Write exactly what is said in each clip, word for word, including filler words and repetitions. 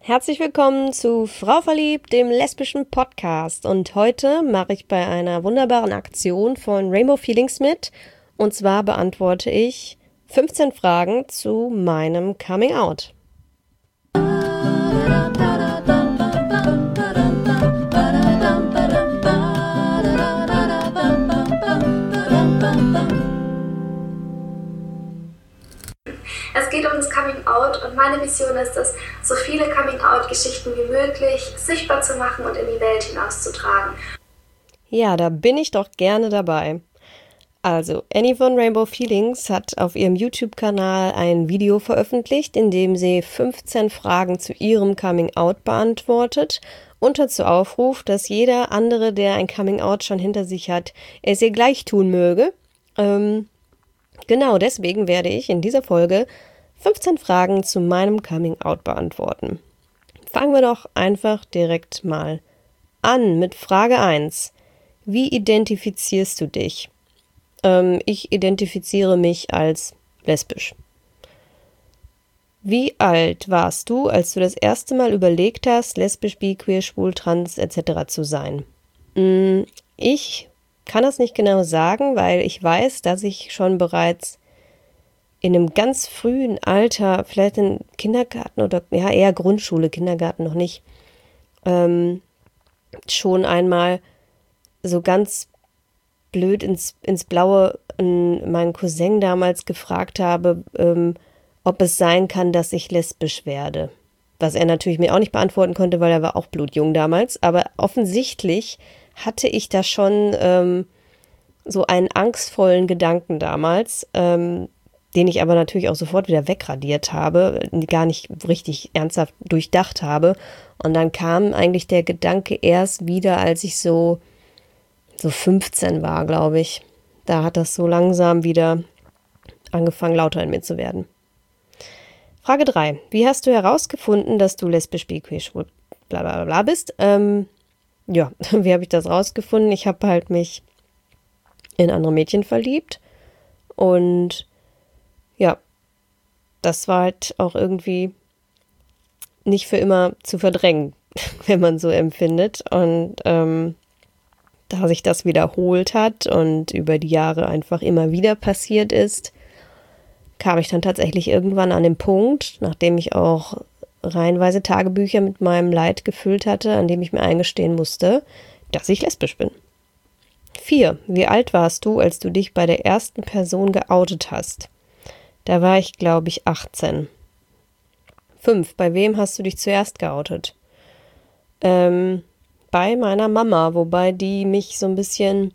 Herzlich willkommen zu Frau Verliebt, dem lesbischen Podcast. Und heute mache ich bei einer wunderbaren Aktion von Rainbow Feelings mit. Und zwar beantworte ich fünfzehn Fragen zu meinem Coming Out. Es geht um das Coming Out und meine Mission ist es, so viele Coming Out Geschichten wie möglich sichtbar zu machen und in die Welt hinauszutragen. Ja, da bin ich doch gerne dabei. Also, Annie von Rainbow Feelings hat auf ihrem YouTube-Kanal ein Video veröffentlicht, in dem sie fünfzehn Fragen zu ihrem Coming Out beantwortet und dazu aufruft, dass jeder andere, der ein Coming Out schon hinter sich hat, es ihr gleich tun möge. Ähm, genau deswegen werde ich in dieser Folge fünfzehn Fragen zu meinem Coming Out beantworten. Fangen wir doch einfach direkt mal an mit Frage eins. Wie identifizierst du dich? Ähm, ich identifiziere mich als lesbisch. Wie alt warst du, als du das erste Mal überlegt hast, lesbisch, bi, queer, schwul, trans et cetera zu sein? Mm, ich kann das nicht genau sagen, weil ich weiß, dass ich schon bereits in einem ganz frühen Alter, vielleicht in Kindergarten oder ja eher Grundschule, Kindergarten noch nicht, ähm, schon einmal so ganz blöd ins, ins Blaue ähm, meinen Cousin damals gefragt habe, ähm, ob es sein kann, dass ich lesbisch werde. Was er natürlich mir auch nicht beantworten konnte, weil er war auch blutjung damals. Aber offensichtlich hatte ich da schon ähm, so einen angstvollen Gedanken damals, ähm, den ich aber natürlich auch sofort wieder wegradiert habe, gar nicht richtig ernsthaft durchdacht habe. Und dann kam eigentlich der Gedanke erst wieder, als ich so, so fünfzehn war, glaube ich. Da hat das so langsam wieder angefangen, lauter in mir zu werden. Frage drei. Wie hast du herausgefunden, dass du lesbisch, bi, queer, schwul, bla bla bla bist? Ähm, ja, wie habe ich das rausgefunden? Ich habe halt mich in andere Mädchen verliebt und ja, das war halt auch irgendwie nicht für immer zu verdrängen, wenn man so empfindet. Und ähm, da sich das wiederholt hat und über die Jahre einfach immer wieder passiert ist, kam ich dann tatsächlich irgendwann an den Punkt, nachdem ich auch reihenweise Tagebücher mit meinem Leid gefüllt hatte, an dem ich mir eingestehen musste, dass ich lesbisch bin. Vier. Wie alt warst du, als du dich bei der ersten Person geoutet hast? Da war ich, glaube ich, achtzehn. Fünf. Bei wem hast du dich zuerst geoutet? Ähm, bei meiner Mama, wobei die mich so ein bisschen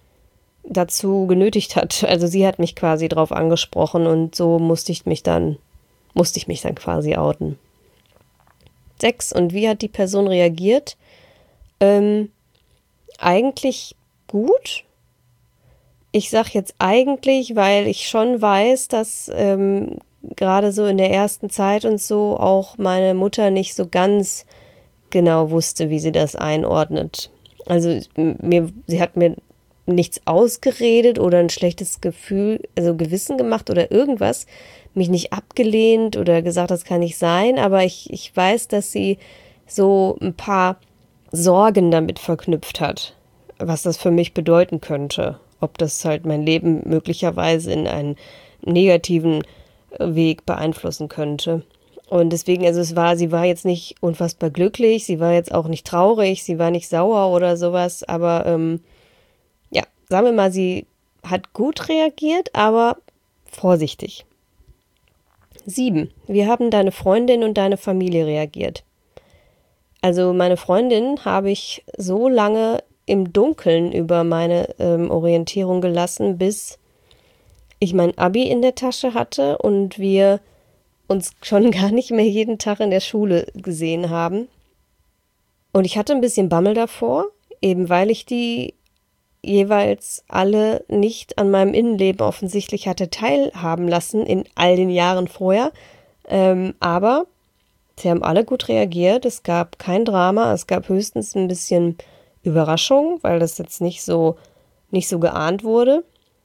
dazu genötigt hat. Also sie hat mich quasi drauf angesprochen und so musste ich mich dann, musste ich mich dann quasi outen. Sechs. Und wie hat die Person reagiert? Ähm, eigentlich gut. Ich sage jetzt eigentlich, weil ich schon weiß, dass ähm, gerade so in der ersten Zeit und so auch meine Mutter nicht so ganz genau wusste, wie sie das einordnet. Also mir, sie hat mir nichts ausgeredet oder ein schlechtes Gefühl, also Gewissen gemacht oder irgendwas, mich nicht abgelehnt oder gesagt, das kann nicht sein, aber ich, ich weiß, dass sie so ein paar Sorgen damit verknüpft hat, was das für mich bedeuten könnte. Ob das halt mein Leben möglicherweise in einen negativen Weg beeinflussen könnte. Und deswegen, also es war, sie war jetzt nicht unfassbar glücklich, sie war jetzt auch nicht traurig, sie war nicht sauer oder sowas, aber ähm, ja, sagen wir mal, sie hat gut reagiert, aber vorsichtig. Sieben. Wie haben deine Freundin und deine Familie reagiert? Also meine Freundin habe ich so lange im Dunkeln über meine ähm, Orientierung gelassen, bis ich mein Abi in der Tasche hatte und wir uns schon gar nicht mehr jeden Tag in der Schule gesehen haben. Und ich hatte ein bisschen Bammel davor, eben weil ich die jeweils alle nicht an meinem Innenleben offensichtlich hatte teilhaben lassen in all den Jahren vorher. Ähm, aber sie haben alle gut reagiert, es gab kein Drama, es gab höchstens ein bisschen Überraschung, weil das jetzt nicht so, nicht so geahnt wurde.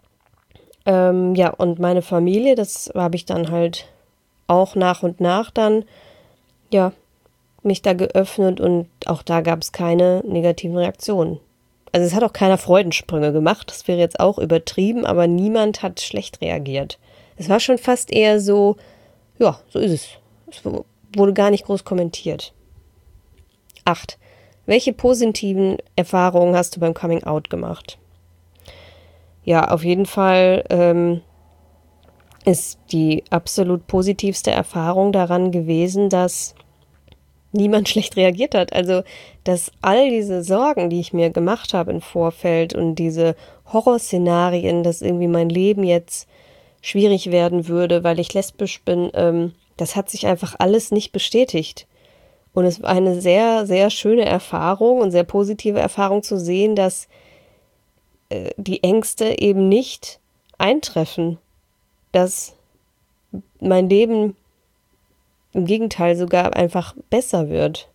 Ähm, ja, und meine Familie, das habe ich dann halt auch nach und nach dann, ja, mich da geöffnet und auch da gab es keine negativen Reaktionen. Also es hat auch keiner Freudensprünge gemacht, das wäre jetzt auch übertrieben, aber niemand hat schlecht reagiert. Es war schon fast eher so, ja, so ist es. Es wurde gar nicht groß kommentiert. Acht. Welche positiven Erfahrungen hast du beim Coming Out gemacht? Ja, auf jeden Fall ähm, ist die absolut positivste Erfahrung daran gewesen, dass niemand schlecht reagiert hat. Also, dass all diese Sorgen, die ich mir gemacht habe im Vorfeld und diese Horrorszenarien, dass irgendwie mein Leben jetzt schwierig werden würde, weil ich lesbisch bin, ähm, das hat sich einfach alles nicht bestätigt. Und es war eine sehr, sehr schöne Erfahrung und sehr positive Erfahrung zu sehen, dass äh, die Ängste eben nicht eintreffen, dass mein Leben im Gegenteil sogar einfach besser wird.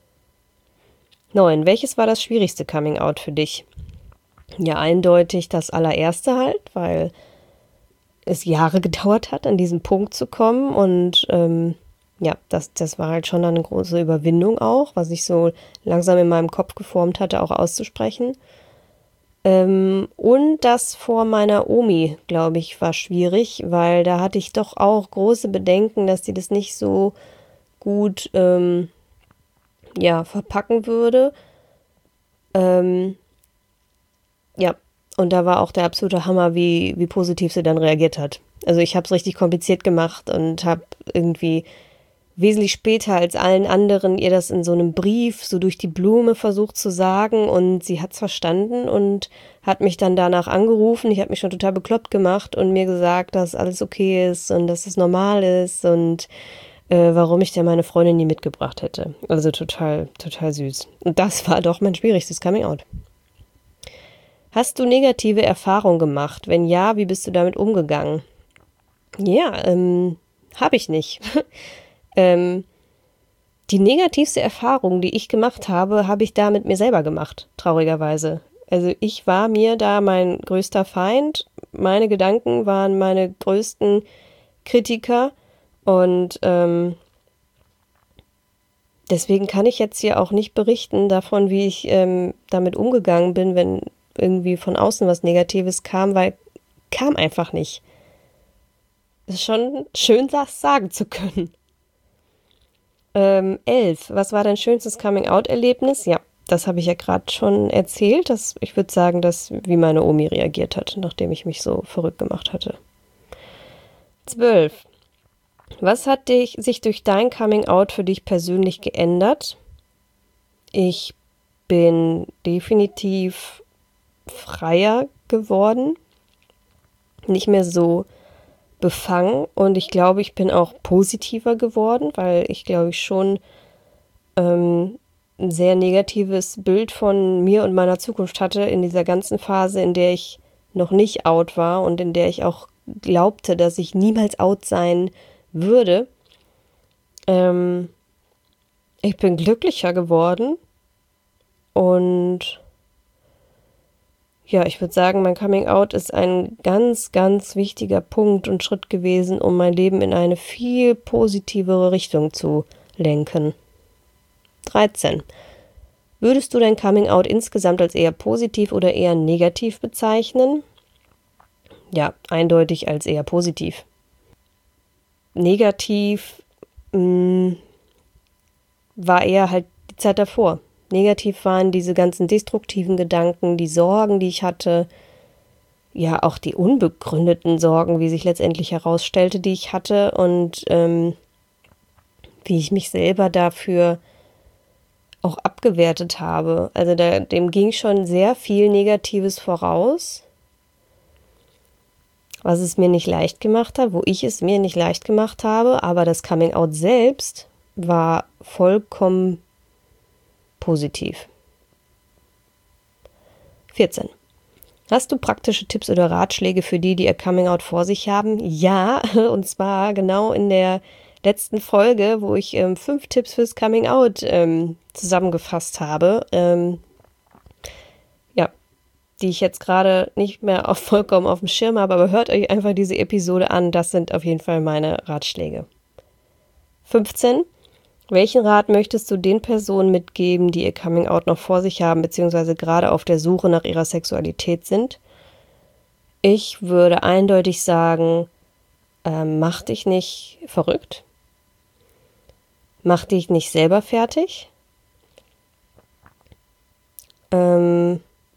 Neun. Welches war das schwierigste Coming-out für dich? Ja, eindeutig das allererste halt, weil es Jahre gedauert hat, an diesen Punkt zu kommen. Und ähm, ja, das, das war halt schon eine große Überwindung auch, was ich so langsam in meinem Kopf geformt hatte, auch auszusprechen. Ähm, und das vor meiner Omi, glaube ich, war schwierig, weil da hatte ich doch auch große Bedenken, dass die das nicht so gut ähm, ja, verpacken würde. Ähm, ja, und da war auch der absolute Hammer, wie, wie positiv sie dann reagiert hat. Also ich habe es richtig kompliziert gemacht und habe irgendwie wesentlich später als allen anderen ihr das in so einem Brief so durch die Blume versucht zu sagen und sie hat's verstanden und hat mich dann danach angerufen. Ich habe mich schon total bekloppt gemacht und mir gesagt, dass alles okay ist und dass es normal ist und äh, warum ich denn meine Freundin nie mitgebracht hätte. Also total, total süß. Und das war doch mein schwierigstes Coming-out. Hast du negative Erfahrungen gemacht? Wenn ja, wie bist du damit umgegangen? Ja, ähm, habe ich nicht. Ähm, die negativste Erfahrung, die ich gemacht habe, habe ich da mit mir selber gemacht, traurigerweise. Also ich war mir da mein größter Feind, meine Gedanken waren meine größten Kritiker und ähm, deswegen kann ich jetzt hier auch nicht berichten davon, wie ich ähm, damit umgegangen bin, wenn irgendwie von außen was Negatives kam, weil kam einfach nicht. Es ist schon schön, das sagen zu können. Ähm, elf. Was war dein schönstes Coming-out-Erlebnis? Ja, das habe ich ja gerade schon erzählt. Dass, ich würde sagen, dass wie meine Omi reagiert hat, nachdem ich mich so verrückt gemacht hatte. zwölf. Was hat dich, sich durch dein Coming-out für dich persönlich geändert? Ich bin definitiv freier geworden. Nicht mehr so befangen und ich glaube, ich bin auch positiver geworden, weil ich glaube ich schon ähm, ein sehr negatives Bild von mir und meiner Zukunft hatte in dieser ganzen Phase, in der ich noch nicht out war und in der ich auch glaubte, dass ich niemals out sein würde. Ähm, ich bin glücklicher geworden und ja, ich würde sagen, mein Coming-out ist ein ganz, ganz wichtiger Punkt und Schritt gewesen, um mein Leben in eine viel positivere Richtung zu lenken. dreizehn. Würdest du dein Coming-out insgesamt als eher positiv oder eher negativ bezeichnen? Ja, eindeutig als eher positiv. Negativ mh, war eher halt die Zeit davor. Negativ waren diese ganzen destruktiven Gedanken, die Sorgen, die ich hatte, ja auch die unbegründeten Sorgen, wie sich letztendlich herausstellte, die ich hatte und ähm, wie ich mich selber dafür auch abgewertet habe. Also da, dem ging schon sehr viel Negatives voraus, was es mir nicht leicht gemacht hat, wo ich es mir nicht leicht gemacht habe, aber das Coming-out selbst war vollkommen positiv. vierzehn. Hast du praktische Tipps oder Ratschläge für die, die ihr Coming-out vor sich haben? Ja, und zwar genau in der letzten Folge, wo ich ähm, fünf Tipps fürs Coming-out ähm, zusammengefasst habe. Ähm, ja, die ich jetzt gerade nicht mehr auf, vollkommen auf dem Schirm habe, aber hört euch einfach diese Episode an. Das sind auf jeden Fall meine Ratschläge. fünfzehn. Welchen Rat möchtest du den Personen mitgeben, die ihr Coming-out noch vor sich haben, beziehungsweise gerade auf der Suche nach ihrer Sexualität sind? Ich würde eindeutig sagen, ähm, mach dich nicht verrückt. Mach dich nicht selber fertig. Ähm,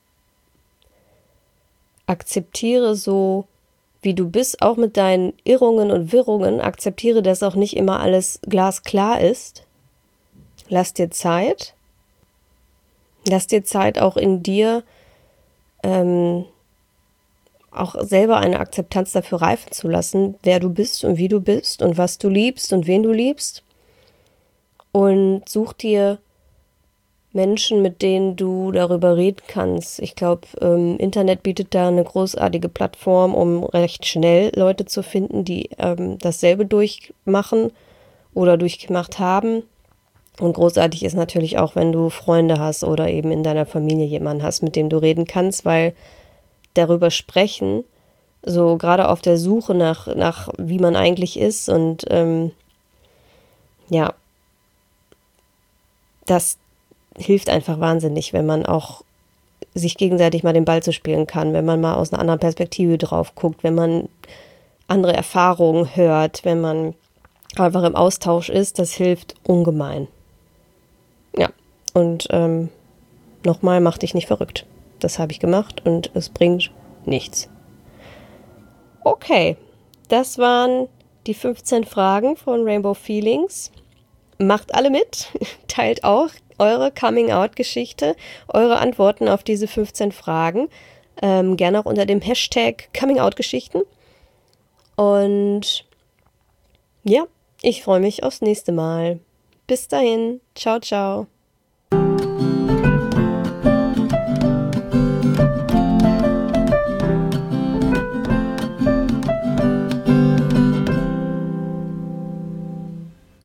akzeptiere so, wie du bist, auch mit deinen Irrungen und Wirrungen. Akzeptiere, dass auch nicht immer alles glasklar ist. Lass dir Zeit. Lass dir Zeit, auch in dir ähm, auch selber eine Akzeptanz dafür reifen zu lassen, wer du bist und wie du bist und was du liebst und wen du liebst. Und such dir Menschen, mit denen du darüber reden kannst. Ich glaube, ähm, Internet bietet da eine großartige Plattform, um recht schnell Leute zu finden, die ähm, dasselbe durchmachen oder durchgemacht haben. Und großartig ist natürlich auch, wenn du Freunde hast oder eben in deiner Familie jemanden hast, mit dem du reden kannst, weil darüber sprechen, so gerade auf der Suche nach, nach wie man eigentlich ist und ähm, ja, das hilft einfach wahnsinnig, wenn man auch sich gegenseitig mal den Ball zu spielen kann, wenn man mal aus einer anderen Perspektive drauf guckt, wenn man andere Erfahrungen hört, wenn man einfach im Austausch ist, das hilft ungemein. Ja, und ähm, nochmal, mach dich nicht verrückt. Das habe ich gemacht und es bringt nichts. Okay, das waren die fünfzehn Fragen von Rainbow Feelings. Macht alle mit, teilt auch eure Coming-out-Geschichte, eure Antworten auf diese fünfzehn Fragen. Ähm, gerne auch unter dem Hashtag Coming-out-Geschichten. Und ja, ich freue mich aufs nächste Mal. Bis dahin, ciao, ciao.